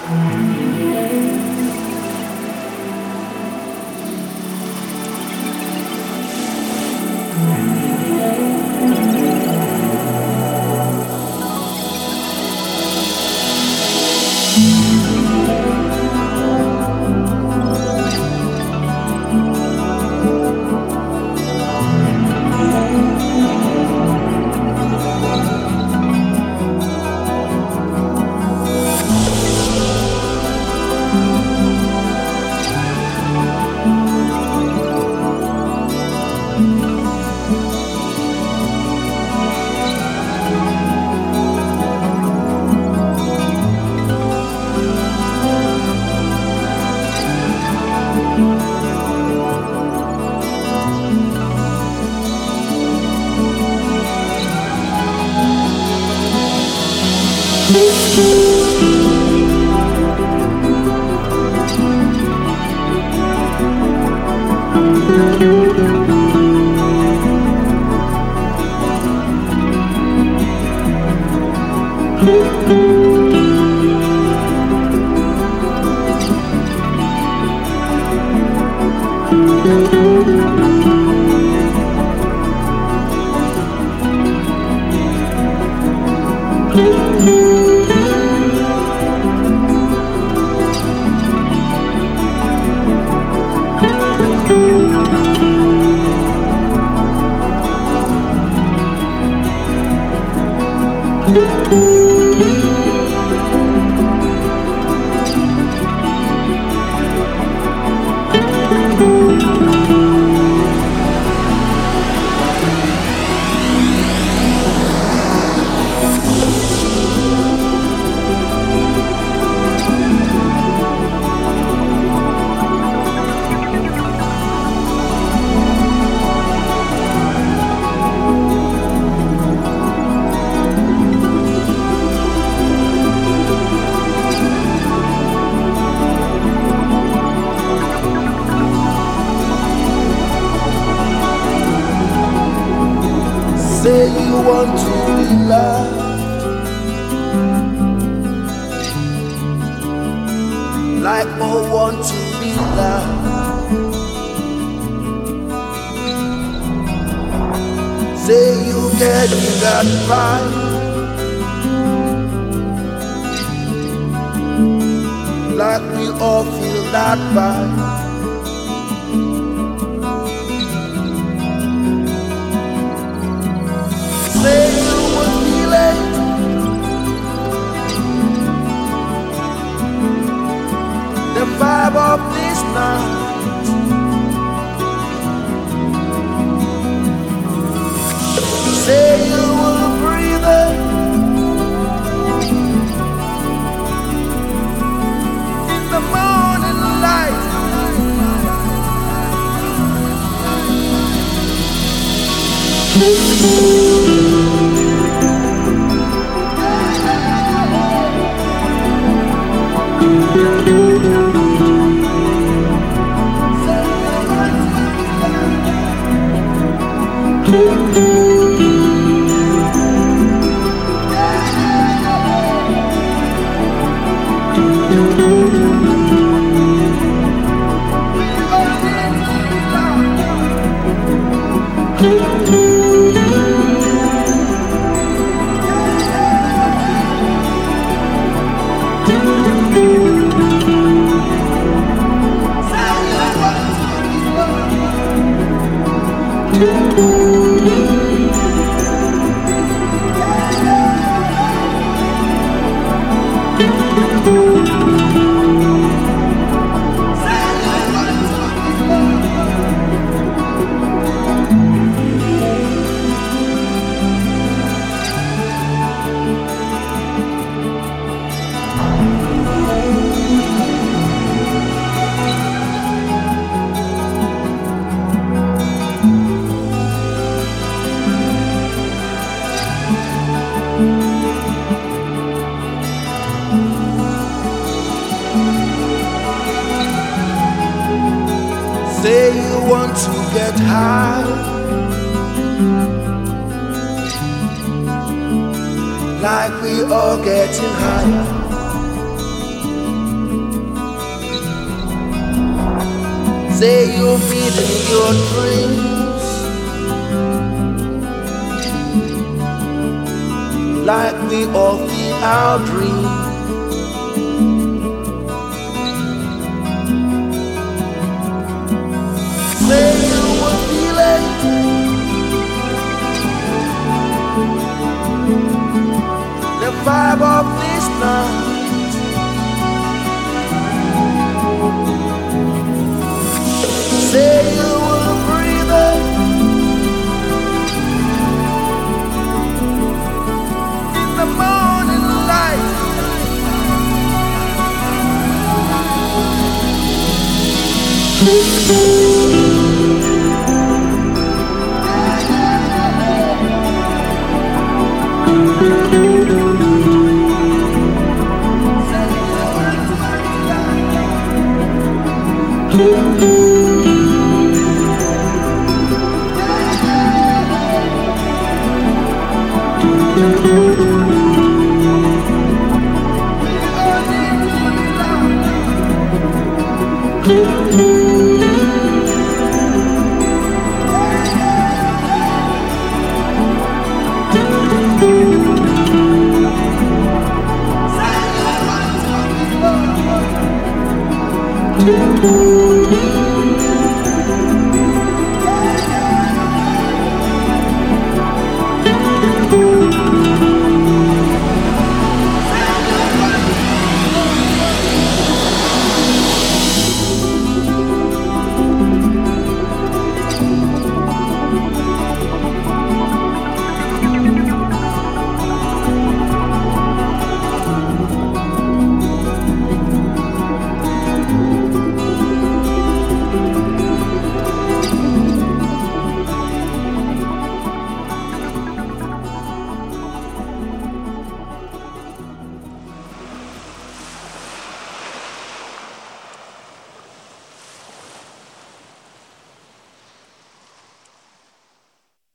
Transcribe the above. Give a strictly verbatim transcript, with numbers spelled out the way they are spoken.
Say you want to be loved like more want to be loved. Say you get that vibe like we all feel that vibe. Say you would feel it the vibe of this night. Say you will breathe it in the morning light. Say you want to get high like we all getting higher. Say you'll meet in your dreams, like we all feel our dreams. Say you will feel it, the vibe of this night. Say you will breathe it in the morning light. Thank you.